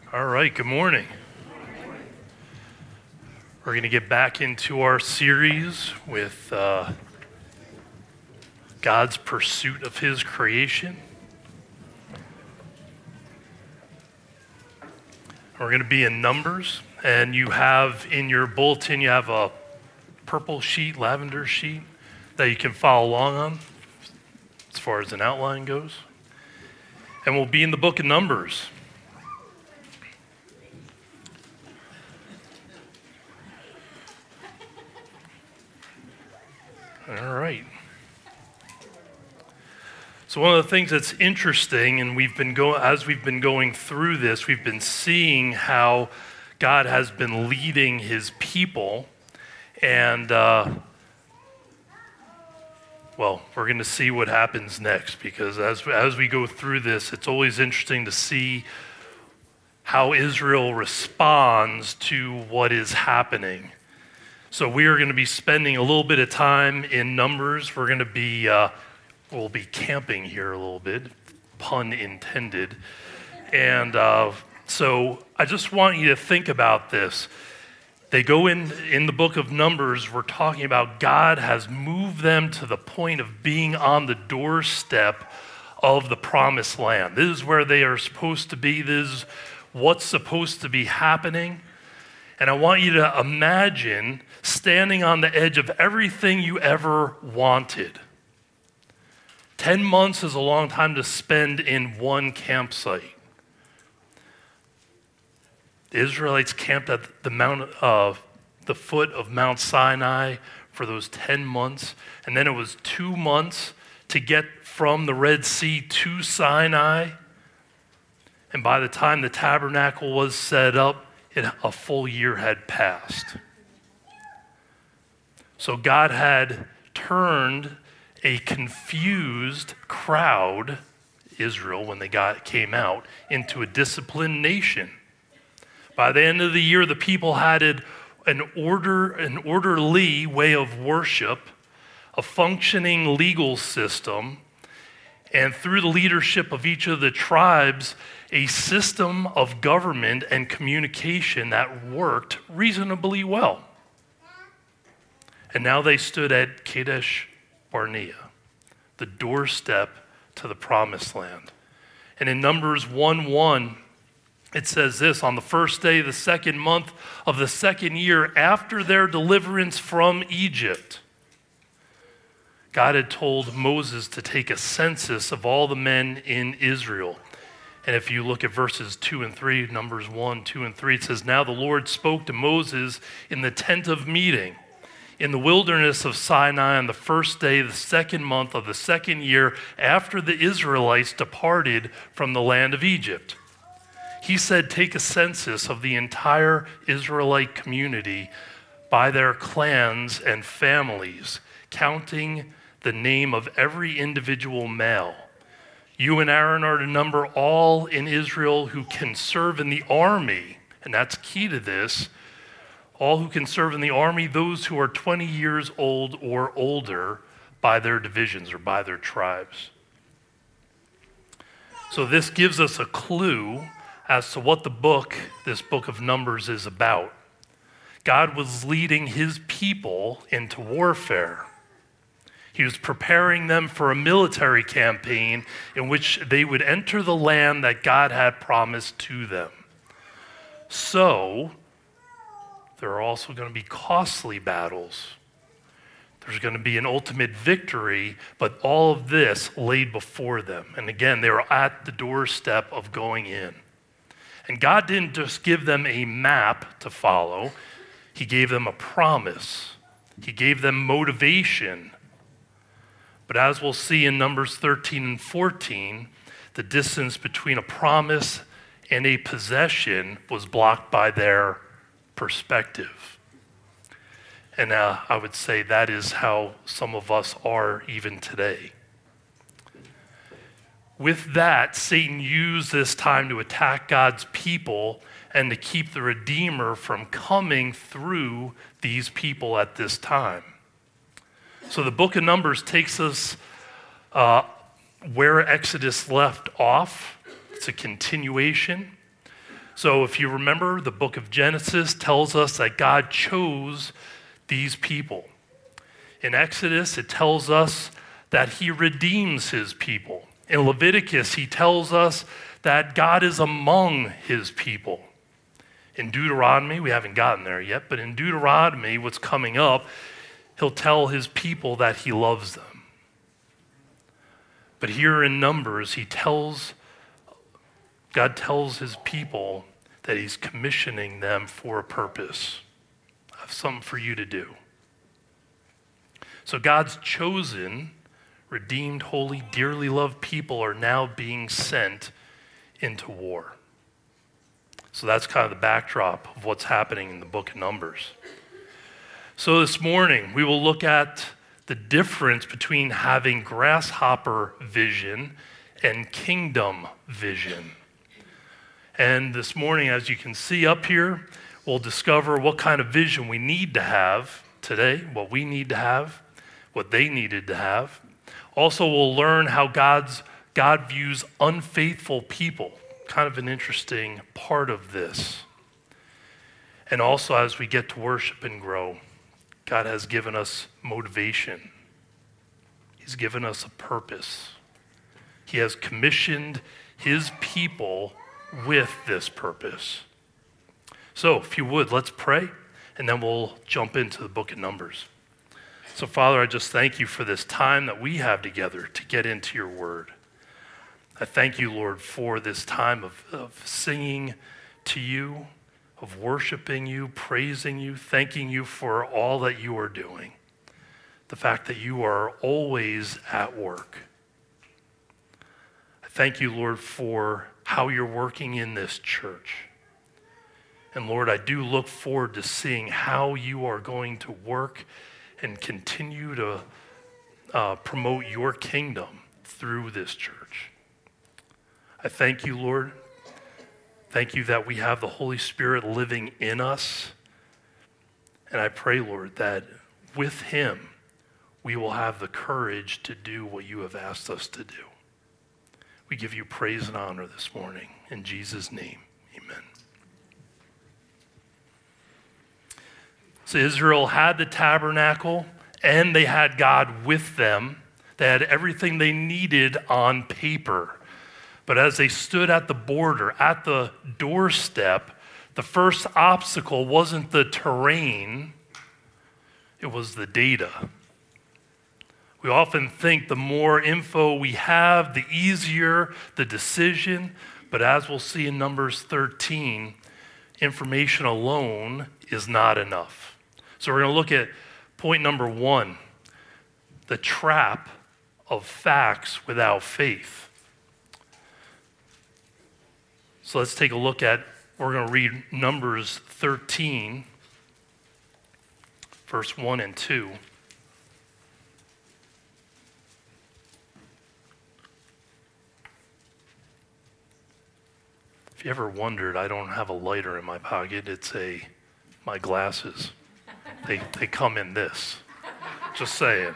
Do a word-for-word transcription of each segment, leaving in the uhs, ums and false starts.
All right, good morning. We're going to get back into our series with uh, God's pursuit of his creation. We're going to be in Numbers, and you have in your bulletin, you have a purple sheet, lavender sheet that you can follow along on as far as an outline goes. And we'll be in the book of Numbers. All right. So one of the things that's interesting, and we've been going as we've been going through this, we've been seeing how God has been leading his people, and uh, well, we're going to see what happens next, because as as we go through this, it's always interesting to see how Israel responds to what is happening. So we are going to be spending a little bit of time in Numbers. We're going to be, uh, we'll be camping here a little bit, pun intended. And uh, so I just want you to think about this. They go in, in the book of Numbers, we're talking about God has moved them to the point of being on the doorstep of the promised land. This is where they are supposed to be. This is what's supposed to be happening. And I want you to imagine standing on the edge of everything you ever wanted. Ten months is a long time to spend in one campsite. The Israelites camped at the mount of the foot of Mount Sinai for those ten months, and then it was two months to get from the Red Sea to Sinai. And by the time the tabernacle was set up, it, a full year had passed. So God had turned a confused crowd, Israel, when they got came out, into a disciplined nation. By the end of the year, the people had an order, an orderly way of worship, a functioning legal system, and through the leadership of each of the tribes, a system of government and communication that worked reasonably well. And now they stood at Kadesh Barnea, the doorstep to the promised land. And in Numbers one one, it says this: on the first day of the second month of the second year after their deliverance from Egypt, God had told Moses to take a census of all the men in Israel. And if you look at verses two and three, Numbers one, two, and three, it says, now the Lord spoke to Moses in the tent of meeting in the wilderness of Sinai on the first day of the second month of the second year after the Israelites departed from the land of Egypt. He said, take a census of the entire Israelite community by their clans and families, counting the name of every individual male. You and Aaron are to number all in Israel who can serve in the army, and that's key to this, all who can serve in the army, those who are twenty years old or older by their divisions or by their tribes. So this gives us a clue as to what the book, this book of Numbers, is about. God was leading his people into warfare. He was preparing them for a military campaign in which they would enter the land that God had promised to them. So, there are also going to be costly battles. There's going to be an ultimate victory, but all of this laid before them. And again, they were at the doorstep of going in. And God didn't just give them a map to follow. He gave them a promise. He gave them motivation. But as we'll see in Numbers thirteen and fourteen, the distance between a promise and a possession was blocked by their perspective. And uh, I would say that is how some of us are even today. With that, Satan used this time to attack God's people and to keep the Redeemer from coming through these people at this time. So the book of Numbers takes us uh, where Exodus left off. It's a continuation. So if you remember, the book of Genesis tells us that God chose these people. In Exodus, it tells us that he redeems his people. In Leviticus, he tells us that God is among his people. In Deuteronomy, we haven't gotten there yet, but in Deuteronomy, what's coming up, he'll tell his people that he loves them. But here in Numbers, he tells, God tells his people that he's commissioning them for a purpose. I have something for you to do. So God's chosen, redeemed, holy, dearly loved people are now being sent into war. So that's kind of the backdrop of what's happening in the book of Numbers. So this morning, we will look at the difference between having grasshopper vision and kingdom vision. And this morning, as you can see up here, we'll discover what kind of vision we need to have today, what we need to have, what they needed to have. Also, we'll learn how God's God views unfaithful people, kind of an interesting part of this. And also, as we get to worship and grow, God has given us motivation. He's given us a purpose. He has commissioned his people with this purpose. So, if you would, let's pray, and then we'll jump into the book of Numbers. So, Father, I just thank you for this time that we have together to get into your word. I thank you, Lord, for this time of, of singing to you, of worshiping you, praising you, thanking you for all that you are doing. The fact that you are always at work. I thank you, Lord, for how you're working in this church. And Lord, I do look forward to seeing how you are going to work and continue to uh, promote your kingdom through this church. I thank you, Lord. Thank you that we have the Holy Spirit living in us. And I pray, Lord, that with him, we will have the courage to do what you have asked us to do. We give you praise and honor this morning. In Jesus' name, amen. So Israel had the tabernacle, and they had God with them. They had everything they needed on paper. But as they stood at the border, at the doorstep, the first obstacle wasn't the terrain, it was the data. We often think the more info we have, the easier the decision. But as we'll see in Numbers thirteen, information alone is not enough. So we're going to look at point number one, the trap of facts without faith. So let's take a look at, we're going to read Numbers thirteen, verse one and two. If you ever wondered, I don't have a lighter in my pocket. It's a my glasses. They they come in this. Just saying.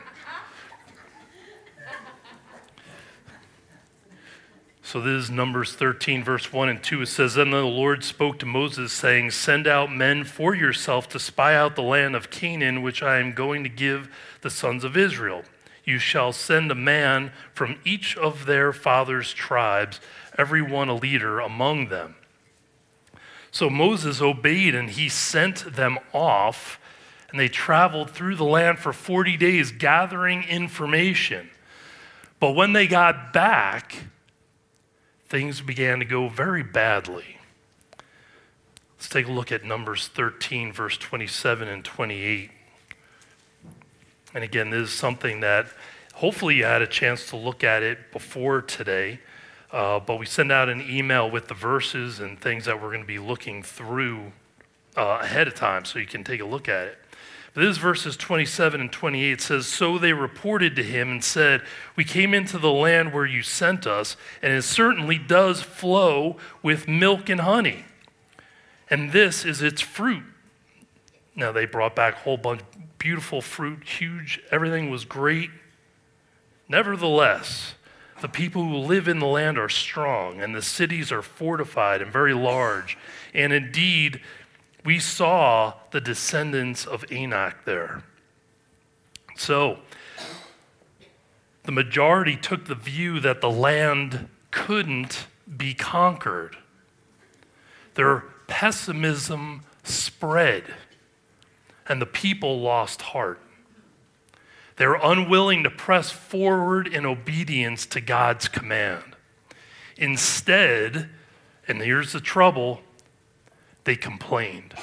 So this is Numbers thirteen, verse one and two. It says, Then the Lord spoke to Moses, saying, Send out men for yourself to spy out the land of Canaan, which I am going to give the sons of Israel. You shall send a man from each of their fathers' tribes, every one a leader among them. So Moses obeyed, and he sent them off, and they traveled through the land for forty days, gathering information. But when they got back, things began to go very badly. Let's take a look at Numbers thirteen, verse twenty-seven and twenty-eight. And again, this is something that hopefully you had a chance to look at it before today. Uh, but we send out an email with the verses and things that we're going to be looking through uh, ahead of time so you can take a look at it. But this verses twenty-seven and twenty-eight says, So they reported to him and said, We came into the land where you sent us, and it certainly does flow with milk and honey. And this is its fruit. Now they brought back a whole bunch of beautiful fruit, huge, everything was great. Nevertheless, The people who live in the land are strong, and the cities are fortified and very large. And indeed, we saw the descendants of Anak there. So, the majority took the view that the land couldn't be conquered. Their pessimism spread, and the people lost heart. They were unwilling to press forward in obedience to God's command. Instead, and here's the trouble, they complained.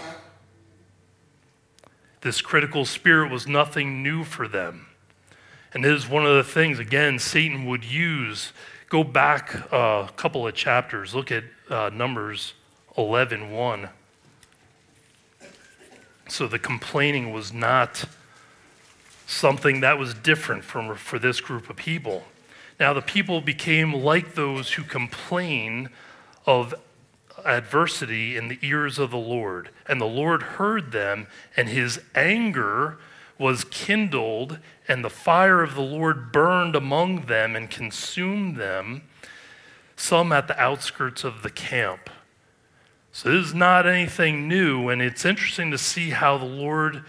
This critical spirit was nothing new for them. And it is one of the things, again, Satan would use. Go back a couple of chapters. Look at uh, Numbers eleven one. So the complaining was not something that was different from for this group of people. Now the people became like those who complain of adversity in the ears of the Lord. And the Lord heard them, and his anger was kindled, and the fire of the Lord burned among them and consumed them, some at the outskirts of the camp. So this is not anything new, and it's interesting to see how the Lord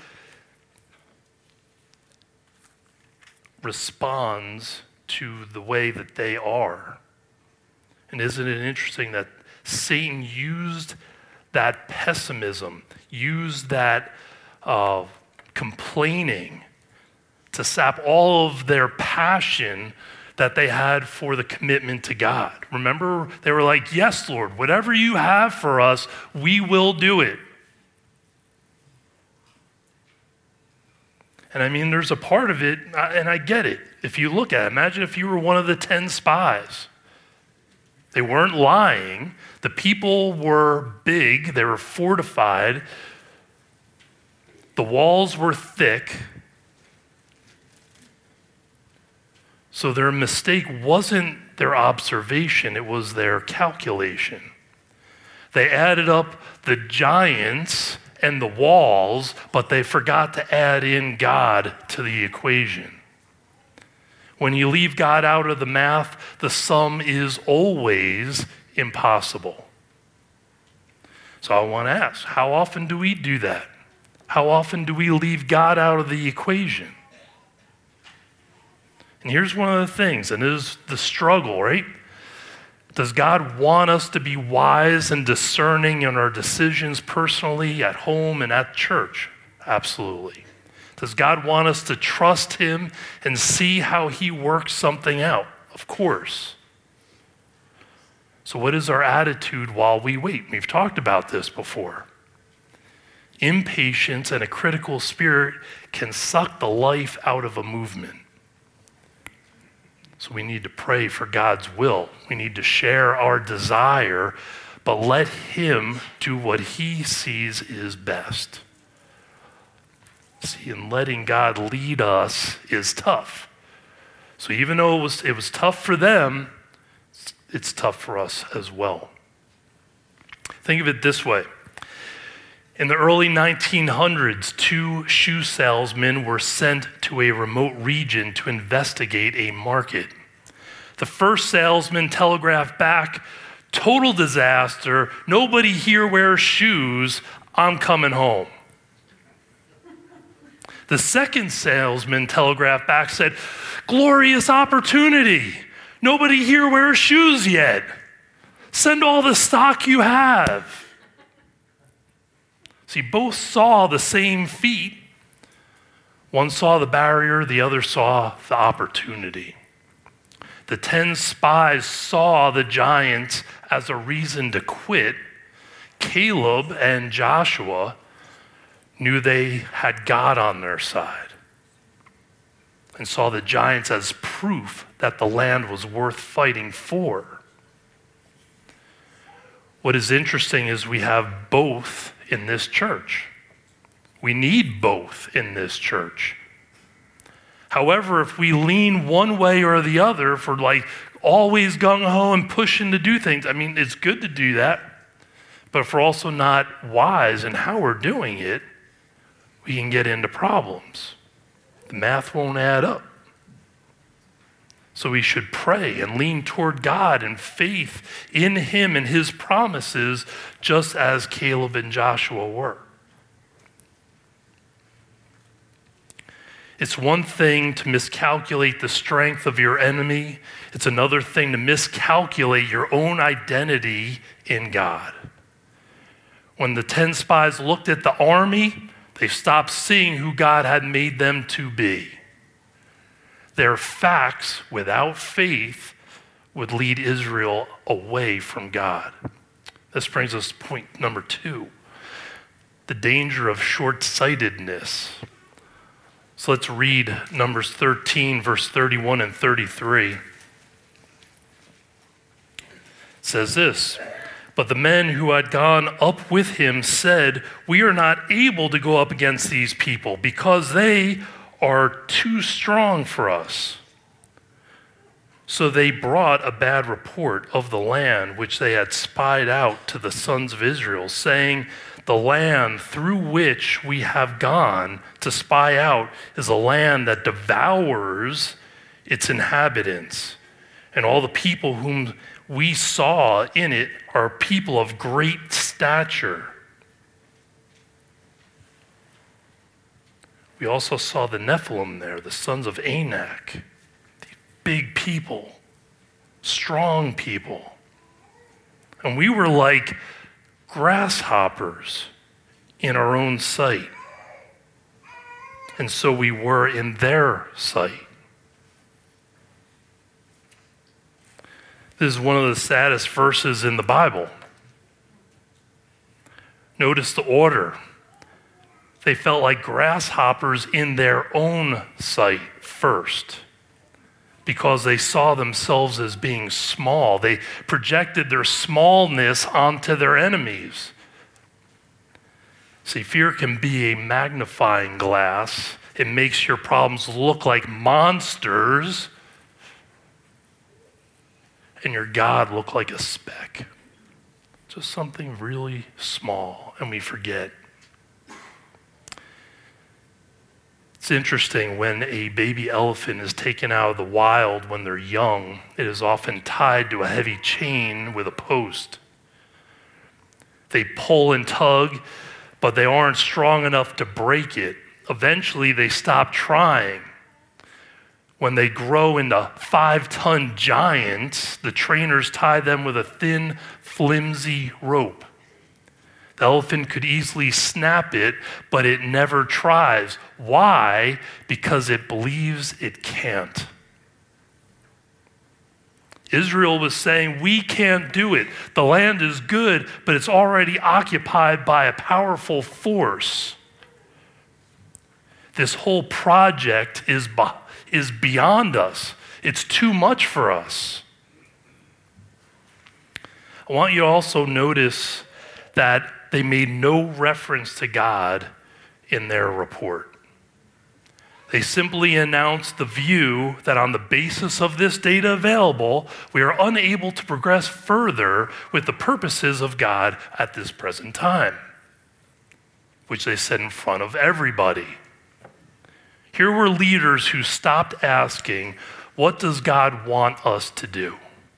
responds to the way that they are. And isn't it interesting that Satan used that pessimism, used that uh, complaining to sap all of their passion that they had for the commitment to God. Remember, they were like, yes, Lord, whatever you have for us, we will do it. And I mean, there's a part of it, and I get it. If you look at it, imagine if you were one of the ten spies. They weren't lying. The people were big. They were fortified. The walls were thick. So their mistake wasn't their observation, it was their calculation. They added up the giants and the walls, but they forgot to add in God to the equation. When you leave God out of the math, the sum is always impossible. So I want to ask, how often do we do that? How often do we leave God out of the equation? And here's one of the things, and it is the struggle, right? Does God want us to be wise and discerning in our decisions personally, at home, and at church? Absolutely. Does God want us to trust him and see how he works something out? Of course. So what is our attitude while we wait? We've talked about this before. Impatience and a critical spirit can suck the life out of a movement. So we need to pray for God's will. We need to share our desire, but let him do what he sees is best. See, and letting God lead us is tough. So even though it was, it was tough for them, it's tough for us as well. Think of it this way. In the early nineteen hundreds, two shoe salesmen were sent to a remote region to investigate a market. The first salesman telegraphed back, total disaster, nobody here wears shoes, I'm coming home. The second salesman telegraphed back, said, glorious opportunity, nobody here wears shoes yet. Send all the stock you have. See, both saw the same feat. One saw the barrier, the other saw the opportunity. The ten spies saw the giants as a reason to quit. Caleb and Joshua knew they had God on their side and saw the giants as proof that the land was worth fighting for. What is interesting is we have both in this church. We need both in this church. However, if we lean one way or the other for like always gung-ho and pushing to do things, I mean, it's good to do that, but if we're also not wise in how we're doing it, we can get into problems. The math won't add up. So we should pray and lean toward God in faith in him and his promises, just as Caleb and Joshua were. It's one thing to miscalculate the strength of your enemy. It's another thing to miscalculate your own identity in God. When the ten spies looked at the army, they stopped seeing who God had made them to be. Their facts without faith would lead Israel away from God. This brings us to point number two, the danger of short-sightedness. So let's read Numbers thirteen, verse thirty-one and thirty-three. It says this, "But the men who had gone up with him said, 'We are not able to go up against these people because they are too strong for us.' So they brought a bad report of the land which they had spied out to the sons of Israel, saying, 'The land through which we have gone to spy out is a land that devours its inhabitants. And all the people whom we saw in it are people of great stature.' We also saw the Nephilim there, the sons of Anak, big people, strong people. And we were like grasshoppers in our own sight. And so we were in their sight." This is one of the saddest verses in the Bible. Notice the order. They felt like grasshoppers in their own sight first, because they saw themselves as being small. They projected their smallness onto their enemies. See, fear can be a magnifying glass. It makes your problems look like monsters, and your God look like a speck. Just something really small, and we forget. It's interesting, when a baby elephant is taken out of the wild when they're young, it is often tied to a heavy chain with a post. They pull and tug, but they aren't strong enough to break it. Eventually, they stop trying. When they grow into five-ton giants, the trainers tie them with a thin, flimsy rope. The elephant could easily snap it, but it never tries. Why? Because it believes it can't. Israel was saying, we can't do it. The land is good, but it's already occupied by a powerful force. This whole project is, be- is beyond us. It's too much for us. I want you to also notice that they made no reference to God in their report. They simply announced the view that on the basis of this data available, we are unable to progress further with the purposes of God at this present time, which they said in front of everybody. Here were leaders who stopped asking, what does God want us to do?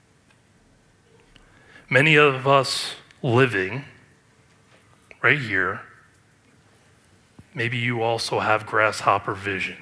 Many of us living right here, maybe you also have grasshopper vision.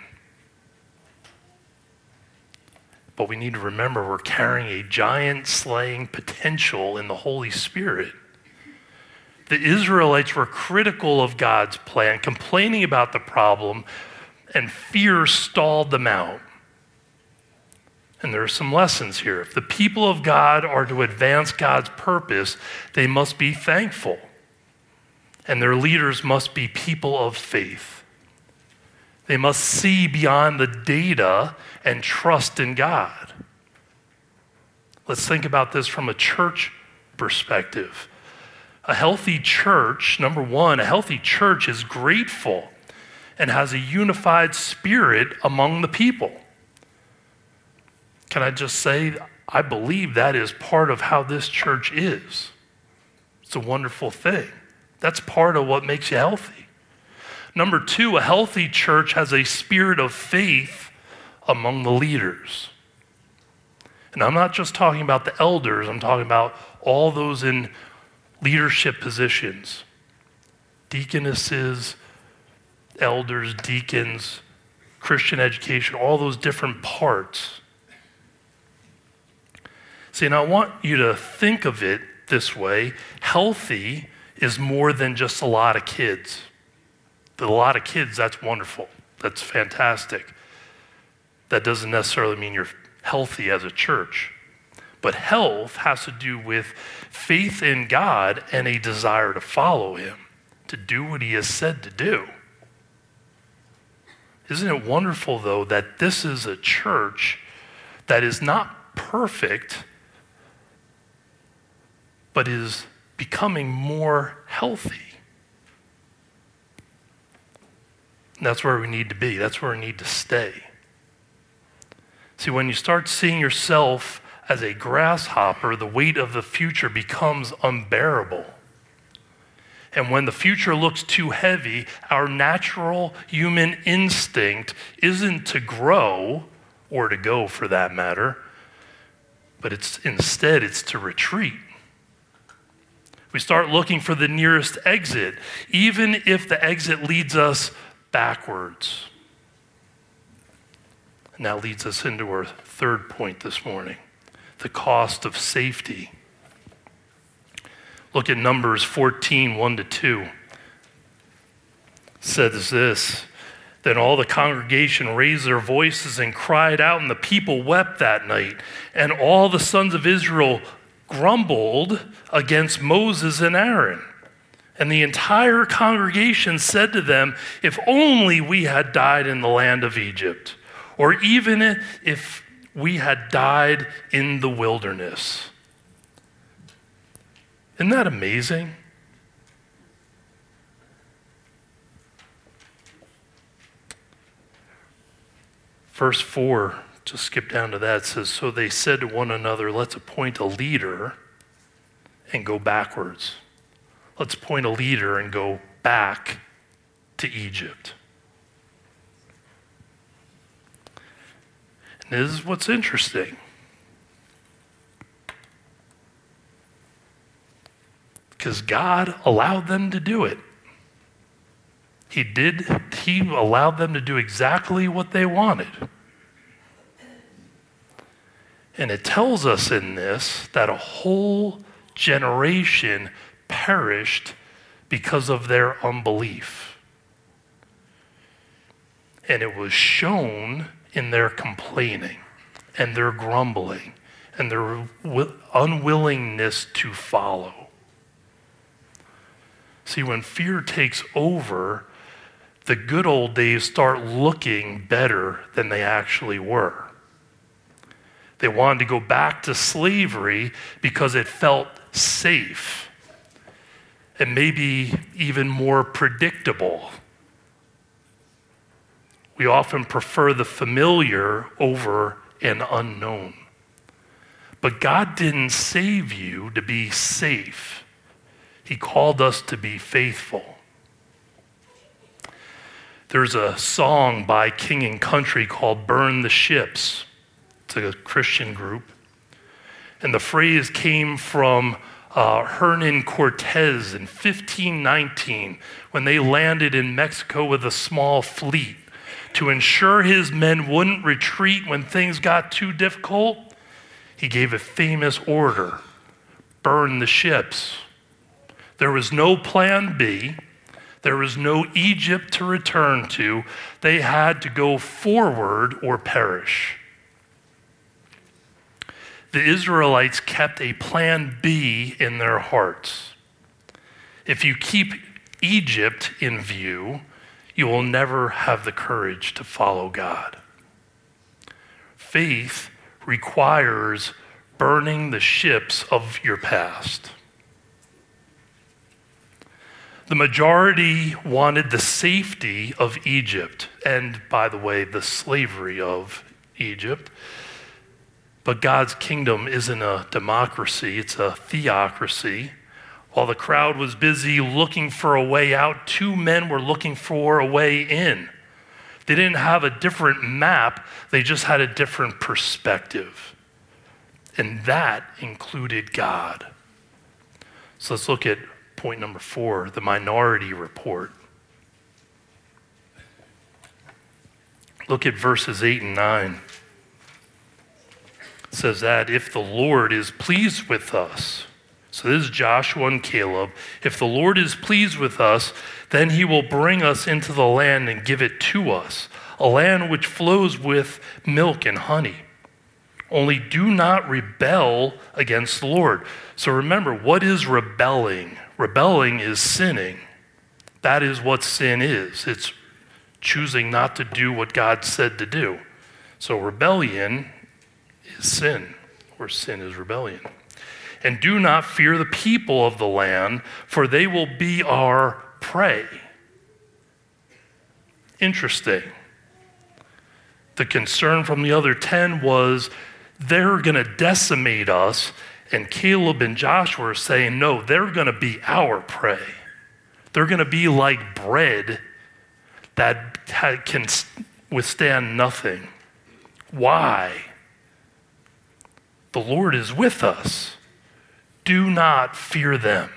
But we need to remember we're carrying a giant slaying potential in the Holy Spirit. The Israelites were critical of God's plan, complaining about the problem, and fear stalled them out. And there are some lessons here. If the people of God are to advance God's purpose, they must be thankful. And their leaders must be people of faith. They must see beyond the data and trust in God. Let's think about this from a church perspective. A healthy church, number one, a healthy church is grateful and has a unified spirit among the people. Can I just say, I believe that is part of how this church is. It's a wonderful thing. That's part of what makes you healthy. Number two, a healthy church has a spirit of faith among the leaders. And I'm not just talking about the elders, I'm talking about all those in leadership positions. Deaconesses, elders, deacons, Christian education, all those different parts. See, and I want you to think of it this way. Healthy is more than just a lot of kids. A lot of kids, that's wonderful. That's fantastic. That doesn't necessarily mean you're healthy as a church. But health has to do with faith in God and a desire to follow him, to do what he has said to do. Isn't it wonderful, though, that this is a church that is not perfect, but is becoming more healthy? And that's where we need to be. That's where we need to stay. See, when you start seeing yourself as a grasshopper, the weight of the future becomes unbearable. And when the future looks too heavy, our natural human instinct isn't to grow, or to go for that matter, but it's instead it's to retreat. We start looking for the nearest exit, even if the exit leads us backwards. And that leads us into our third point this morning, the cost of safety. Look at Numbers fourteen, one to two. It says this, then all the congregation raised their voices and cried out, and the people wept that night. And all the sons of Israel grumbled against Moses and Aaron. And the entire congregation said to them, if only we had died in the land of Egypt, or even if we had died in the wilderness. Isn't that amazing? Verse four, just skip down to that, says, so they said to one another, let's appoint a leader and go backwards. Let's appoint a leader and go back to Egypt. And this is what's interesting. Because God allowed them to do it. He did, he allowed them to do exactly what they wanted. And it tells us in this that a whole generation perished because of their unbelief. And it was shown in their complaining and their grumbling and their unwillingness to follow. See, when fear takes over, the good old days start looking better than they actually were. They wanted to go back to slavery because it felt safe and maybe even more predictable. We often prefer the familiar over an unknown. But God didn't save you to be safe. He called us to be faithful. There's a song by King and Country called Burn the Ships. It's a Christian group. And the phrase came from uh, Hernan Cortez in fifteen nineteen when they landed in Mexico with a small fleet. To ensure his men wouldn't retreat when things got too difficult, he gave a famous order, burn the ships. There was no plan B. There was no Egypt to return to. They had to go forward or perish. The Israelites kept a plan B in their hearts. If you keep Egypt in view, you will never have the courage to follow God. Faith requires burning the ships of your past. The majority wanted the safety of Egypt, and by the way, the slavery of Egypt. But God's kingdom isn't a democracy, it's a theocracy. While the crowd was busy looking for a way out, two men were looking for a way in. They didn't have a different map, they just had a different perspective. and that included God. So let's look at point number four, the minority report. Look at verses eight and nine. It says that if the Lord is pleased with us, so this is Joshua and Caleb, if the Lord is pleased with us, then he will bring us into the land and give it to us, a land which flows with milk and honey. Only do not rebel against the Lord. So remember, what is rebelling? Rebelling is sinning. That is what sin is. It's choosing not to do what God said to do. So rebellion is sin, or sin is rebellion. And do not fear the people of the land, for they will be our prey. Interesting. The concern from the other ten was they're going to decimate us, and Caleb and Joshua are saying, no, they're going to be our prey. They're going to be like bread that can withstand nothing. Why? The Lord is with us. Do not fear them.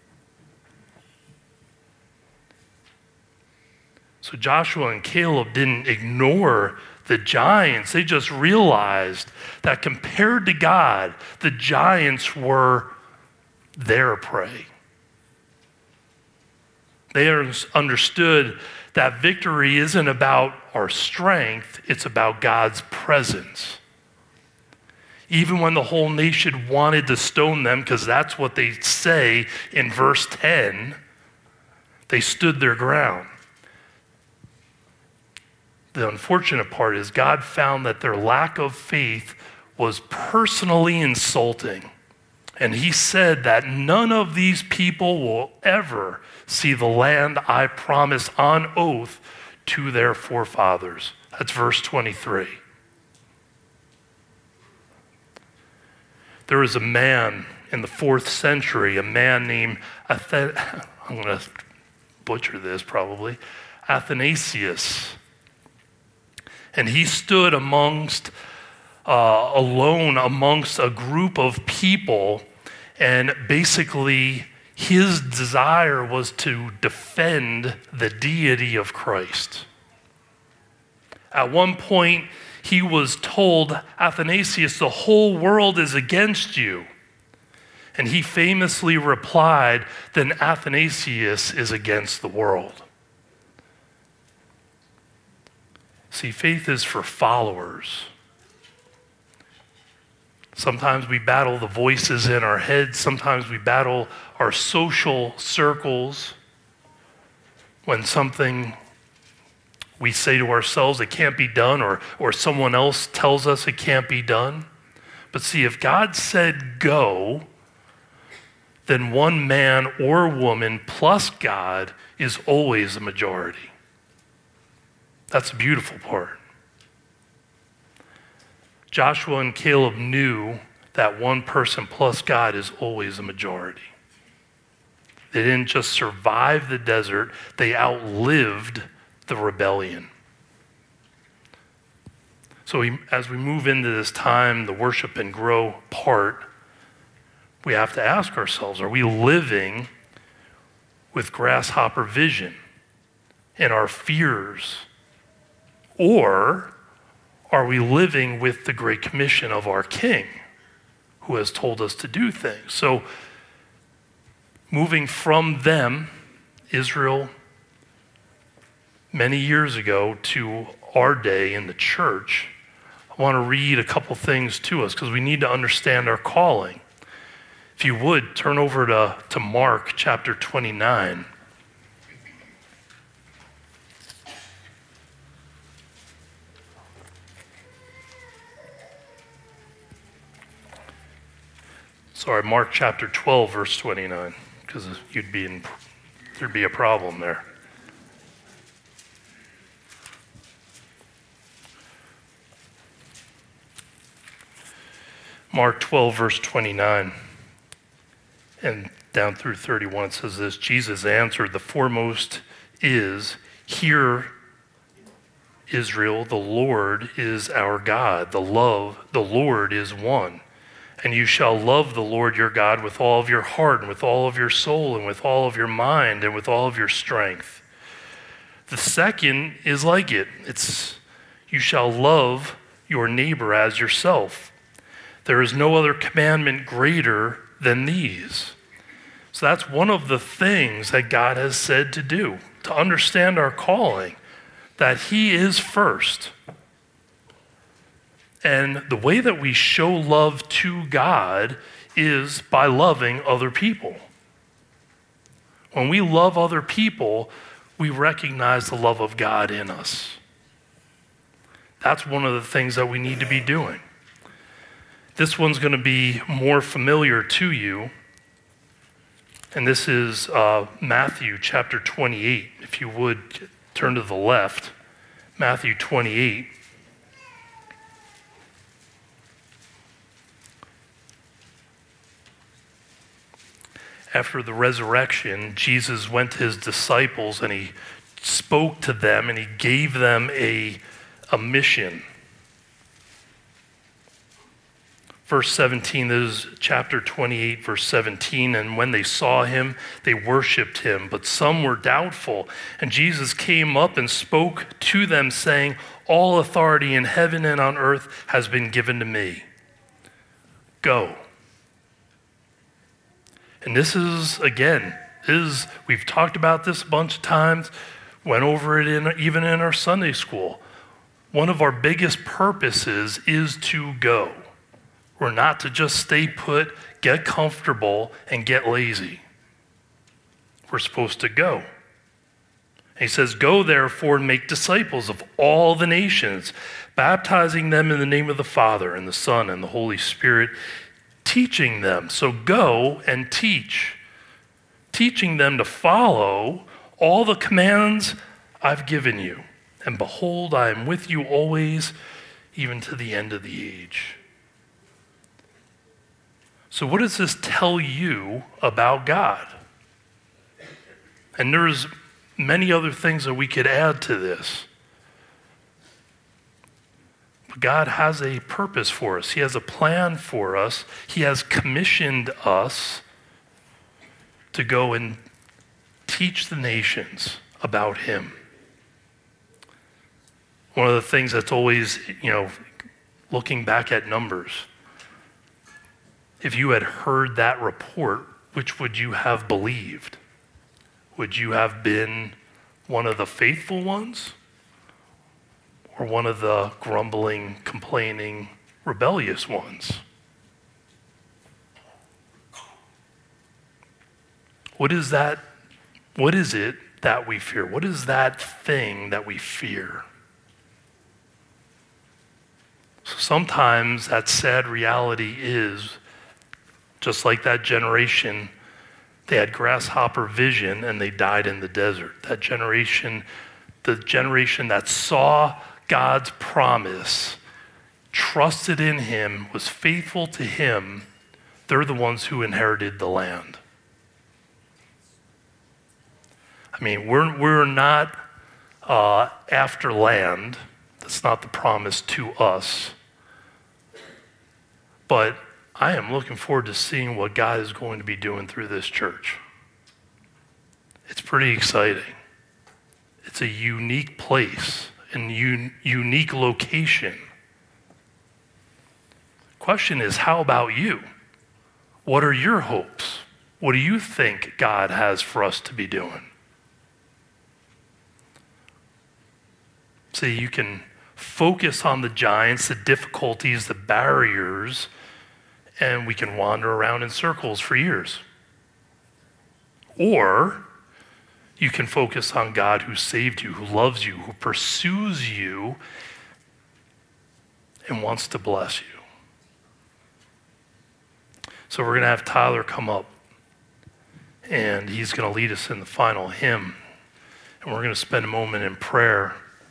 So Joshua and Caleb didn't ignore the giants. They just realized that compared to God, the giants were their prey. They understood that victory isn't about our strength, it's about God's presence. Even when the whole nation wanted to stone them, because that's what they say in verse ten, they stood their ground. The unfortunate part is God found that their lack of faith was personally insulting. And he said that none of these people will ever see the land I promised on oath to their forefathers. That's verse twenty-three. There was a man in the fourth century, a man named, Athen- I'm going to butcher this probably, Athanasius. And he stood amongst, uh, alone amongst a group of people, and basically his desire was to defend the deity of Christ. At one point, he was told, Athanasius, the whole world is against you. And he famously replied, then Athanasius is against the world. See, faith is for followers. Sometimes we battle the voices in our heads. Sometimes we battle our social circles when something we say to ourselves it can't be done, or, or someone else tells us it can't be done. But see, if God said go, then one man or woman plus God is always a majority. That's the beautiful part. Joshua and Caleb knew that one person plus God is always a majority. They didn't just survive the desert, they outlived the rebellion. So we, as we move into this time, the worship and grow part, we have to ask ourselves, are we living with grasshopper vision and our fears? Or are we living with the Great Commission of our King, who has told us to do things? So moving from them, Israel, many years ago, to our day in the church, I want to read a couple things to us because we need to understand our calling. If you would, turn over to, to Mark chapter twenty-nine. Sorry, Mark chapter twelve, verse twenty-nine, because you'd be in, there'd be a problem there. Mark twelve, verse twenty-nine, and down through thirty-one, it says this: Jesus answered, the foremost is, hear, Israel, the Lord is our God. The love, the Lord is one. And you shall love the Lord your God with all of your heart and with all of your soul and with all of your mind and with all of your strength. The second is like it. It's you shall love your neighbor as yourself. There is no other commandment greater than these. So that's one of the things that God has said to do, to understand our calling, that he is first. And the way that we show love to God is by loving other people. When we love other people, we recognize the love of God in us. That's one of the things that we need to be doing. This one's going to be more familiar to you. And this is uh, Matthew chapter twenty-eight. If you would turn to the left, Matthew twenty-eight. After the resurrection, Jesus went to his disciples and he spoke to them and he gave them a, a mission. Verse seventeen, this is chapter twenty-eight, verse seventeen. And when they saw him, they worshiped him, but some were doubtful. And Jesus came up and spoke to them, saying, all authority in heaven and on earth has been given to me. Go. And this is, again, is we've talked about this a bunch of times, went over it in even in our Sunday school. One of our biggest purposes is to go. We're not to just stay put, get comfortable, and get lazy. We're supposed to go. And he says, go therefore and make disciples of all the nations, baptizing them in the name of the Father and the Son and the Holy Spirit, teaching them. So go and teach. Teaching them to follow all the commands I've given you. And behold, I am with you always, even to the end of the age. So what does this tell you about God? And there's many other things that we could add to this. But God has a purpose for us. He has a plan for us. He has commissioned us to go and teach the nations about him. One of the things that's always, you know, looking back at Numbers, if you had heard that report, which would you have believed? Would you have been one of the faithful ones or one of the grumbling, complaining, rebellious ones? What is that? What is it that we fear? What is that thing that we fear? So sometimes that sad reality is, just like that generation, they had grasshopper vision and they died in the desert. That generation, the generation that saw God's promise, trusted in him, was faithful to him, they're the ones who inherited the land. I mean, we're, we're not uh, after land. That's not the promise to us. But I am looking forward to seeing what God is going to be doing through this church. It's pretty exciting. It's a unique place and un- unique location. Question is, how about you? What are your hopes? What do you think God has for us to be doing? See, you can focus on the giants, the difficulties, the barriers, and we can wander around in circles for years. Or you can focus on God who saved you, who loves you, who pursues you, and wants to bless you. So we're going to have Tyler come up, and he's going to lead us in the final hymn. And we're going to spend a moment in prayer.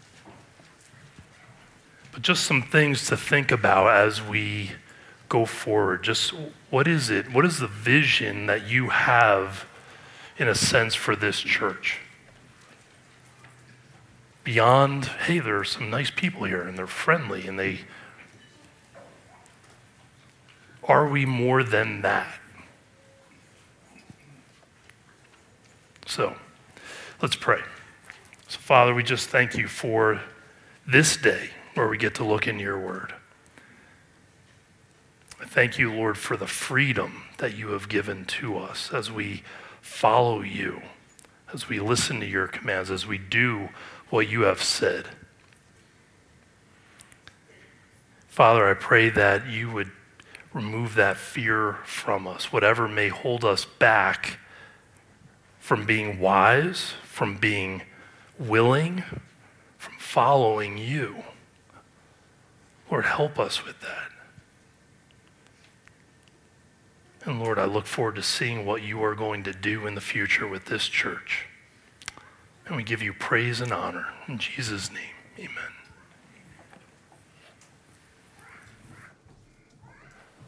But just some things to think about as we go forward. Just what is it? What is the vision that you have, in a sense, for this church? Beyond, hey, there are some nice people here and they're friendly and they, Are we more than that? So, let's pray. So, Father, we just thank you for this day where we get to look in your word. I thank you, Lord, for the freedom that you have given to us as we follow you, as we listen to your commands, as we do what you have said. Father, I pray that you would remove that fear from us, whatever may hold us back from being wise, from being willing, from following you. Lord, help us with that. And Lord, I look forward to seeing what you are going to do in the future with this church. And we give you praise and honor. In Jesus' name, amen.